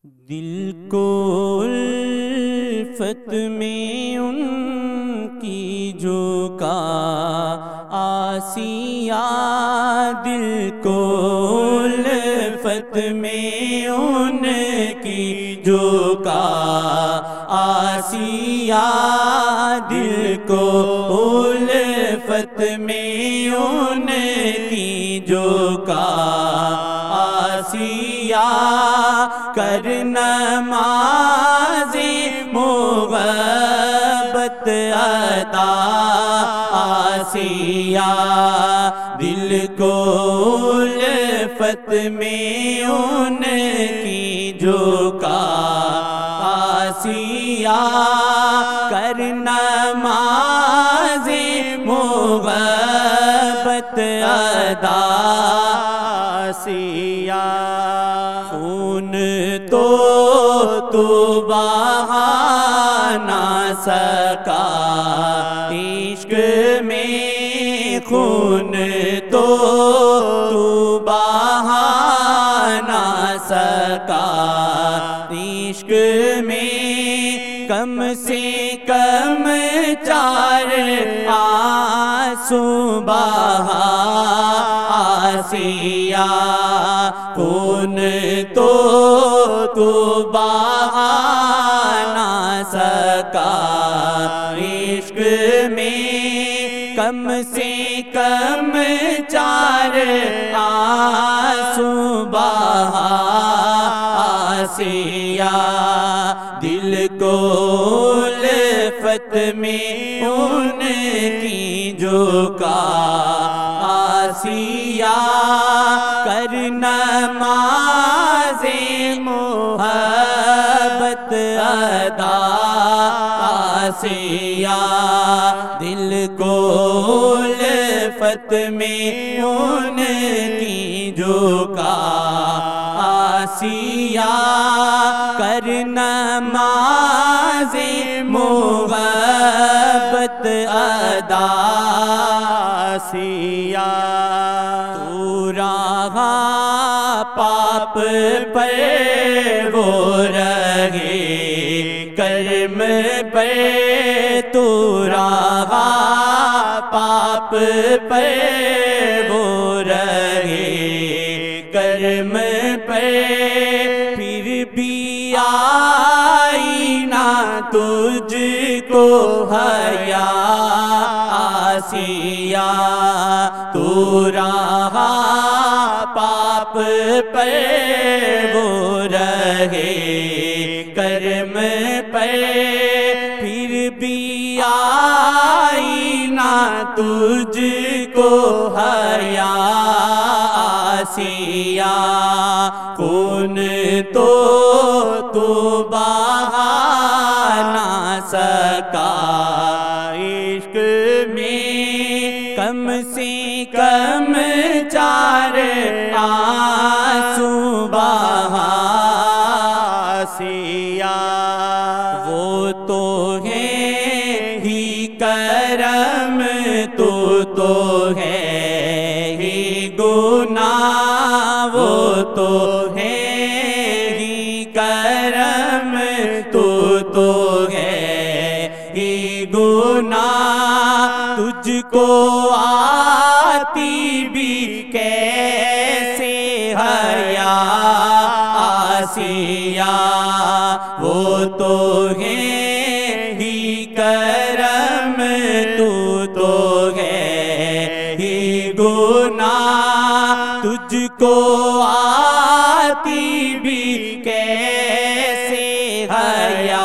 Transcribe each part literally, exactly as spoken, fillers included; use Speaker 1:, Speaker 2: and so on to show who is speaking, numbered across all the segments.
Speaker 1: دل کو الفت میں ان کی جھکا آسیہ، دل کو الفت میں ان کی جھکا آسیہ، دل کو الفت میں ان کی جھکا آسیہ، کر نماز محبت عطا آسیہ، دل کو الفت میں ان کی جھکا آسیہ، کر نماز محبت عطا آسیہ، خون تو تو بہا نہ سکا عشق میں، خون تو تو بہا نہ سکا عشق میں، کم سے کم چار آنسو بہا آسیہ، خون تو تو بہا نہ سکا عشق میں، کم سے کم چار آنسو بہا آسیہ، دل کو الفت میں ان کی جھکا آسیہ، کر نماز محبت عطا آسیہ، دل کو الفت میں ان کی جھکا آسیہ، کر نماز محبت عطا آسیہ، تو رہا پاپ پر وہ رہے کرم پر، تو رہا پاپ پر وہ رہے کرم پر، پھر بھی آئی نہ تجھ کو حیا آسیہ، تو رہا پاپ پر وہ رہے کرم پر، پھر بھی آئی نہ تجھ کو حیا آسیہ، خون تو تو بہا نہ سکا عشق میں، کم سے کم چار آنسو بہا آسیہ، وہ تو ہے ہی کرم، تو تو ہے ہی گناہ، وہ تو ہے ہی کرم، تو تو ہے ہی گناہ، تجھ کو آتی بھی کیسے حیا آسیہ، وہ تو ہے ہی کرم، تو تو ہے ہی گناہ، تجھ کو آتی بھی کیسے حیا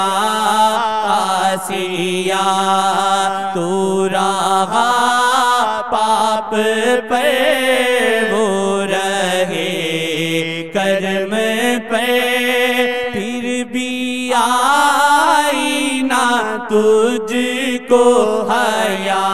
Speaker 1: آسیہ، تو رہا پاپ پر وہ رہے کرم پر، پھر بھی آئی نہ تجھ کو حیا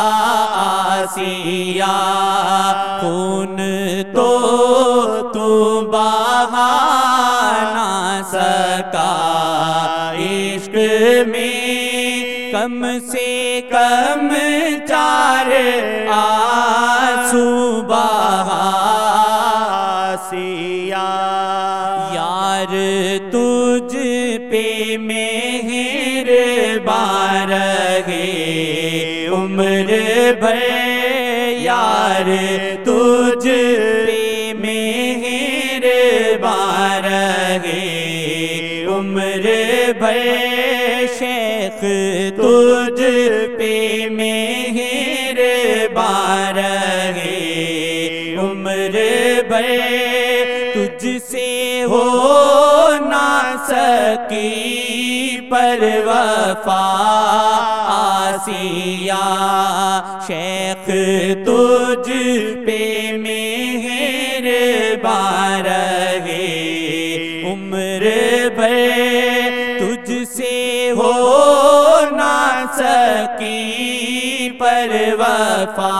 Speaker 1: آسیہ، خون تو تو بہا نہ سکا عشق میں، کم سے کم چار آنسو بہا آسیہ، یار تجھ پہ مہربان رہے عمر بھر یار تجھ پہ مہربان رہے عمر بھر شیخ تجھ پہ مہربان رہے عمر بھر تجھ سے ہو نہ سکی پر وفا آسیہ شیخ تجھ پہ مہربان رہے عمر بھر تجھ سے ہو نہ سکی پر وفا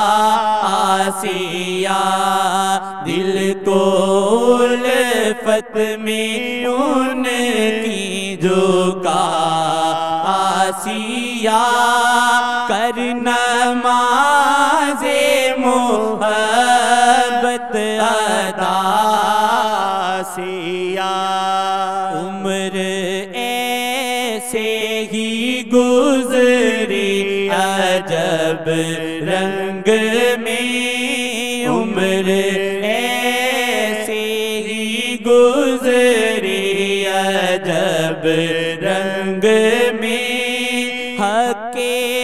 Speaker 1: آسیہ دل کو الفت میں ان کی جھکا آسیہ کر نماز محبت ادا آسیہ عمر ایسے ہی گزری عجب رنگ میں عمر ایسے ہی گزری عجب رنگ میں حق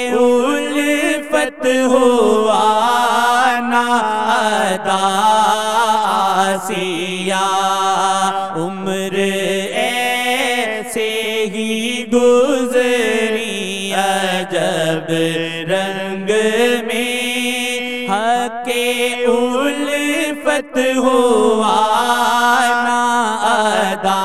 Speaker 1: الفت ہوا نہ ادا آسیہ عمر ایسے ہی گزری عجب رنگ میں حق الفت ہوا نہ ادا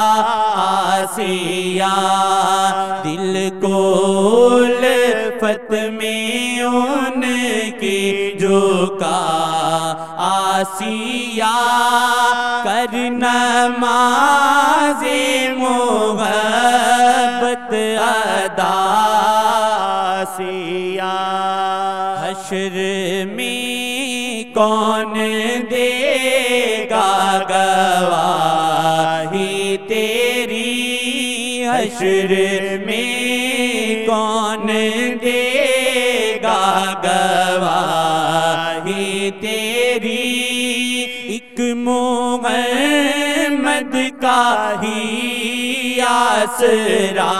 Speaker 1: آسیہ دل کو الفت میں ان کی جھکا آسیہ کر نماز محبت ادا آسیہ حشر میں کون دے گا گواہی تیری حشر میں کون دے گا گواہی تیری ایک محمد کا ہی آسرا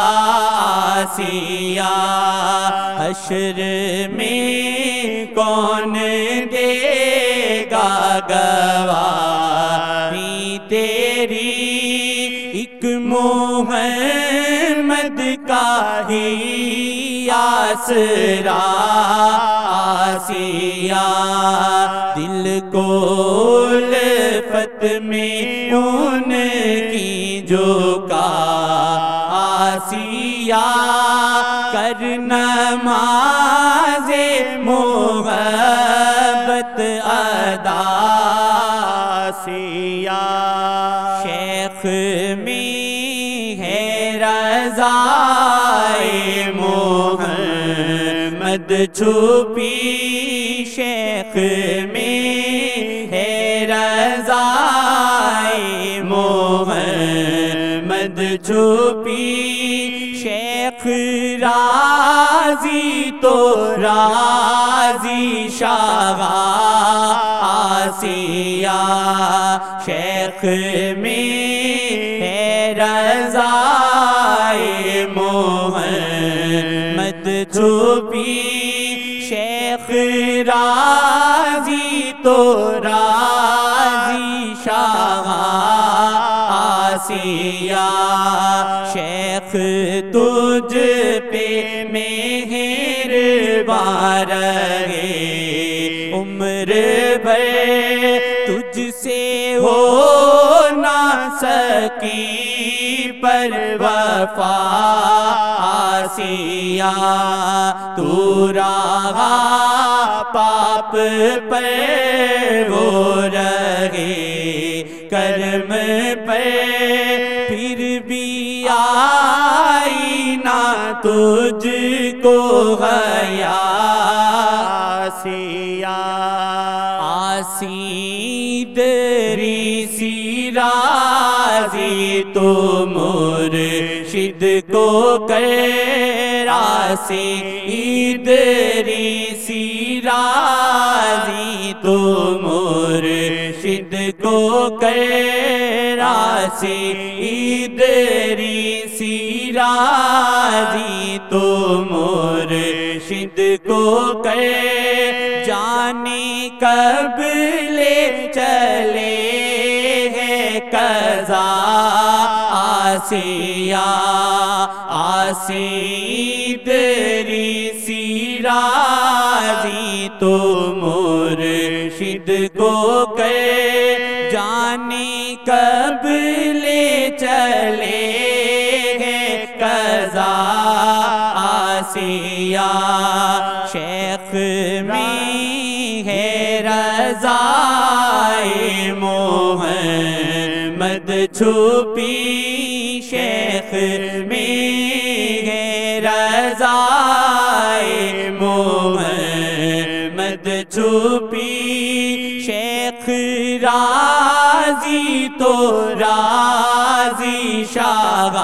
Speaker 1: آسیہ حشر میں کون دے گا گواہی تیری ایک محمد کا ہی آسرا آسیہ دل کو الفت میں ان کی جھکا آسیہ کر نماز محبت ادا آسیہ شیخ میں ہے رضائے محمد چھپی شیخ میں ہے رضائے محمد چھپی شیخ راضی تو راضی شاہ آسیہ شیخ میں ہے رضائے محمد چھپی شیخ راضی تو راضی شاہ آسیہ شیخ تجھ پہ مہربان رہے عمر بھر تجھ سے ہو نہ سکی پر وفا آسیہ تو رہا پاپ پر وہ رہے کرم پر پھر بھی آئی نہ تجھ کو حیا آسیہ آسی دری سی راضی تو مرشد کو کر راضی ادریسی راضی تو مرشد کو کر راضی ادریسی راضی تو مرشد کو کر جانے کب لے چلے ہے قضا آسیہ آسی ادریسی راضی تو مرشد کو کر جانے کب لے چلے ہے قضا آسیہ شیخ میں ہے رضائے محمد چھپی شیخ میں ہے رضائے محمد چھپی شیخ راضی تو راضی شاہ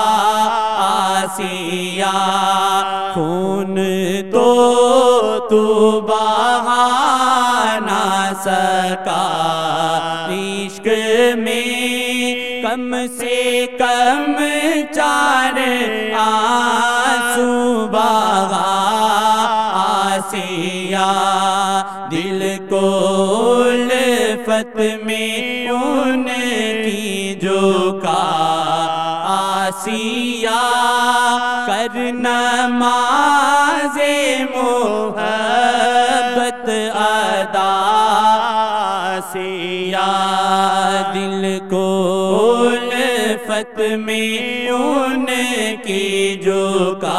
Speaker 1: آسیہ خون تو تو بہا نہ سکا عشق میں کم سے کم چار آنسو بہا آسیہ دل کو الفت میں ان کی جو کا آسیہ کر نماز محبت ادا آسیہ دل کو الفت میں ان کی جو کا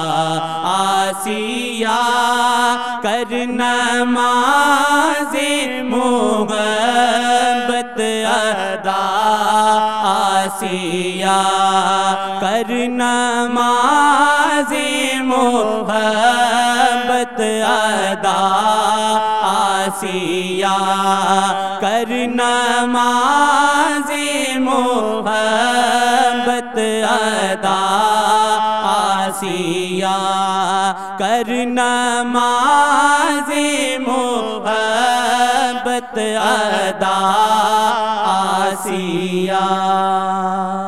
Speaker 1: آسیہ کر نماز محبت ادا آسیہ کر نماز محبت ادا آسیہ کر نماز محبت ادا آسیہ کر نماز محبت ادا آسیہ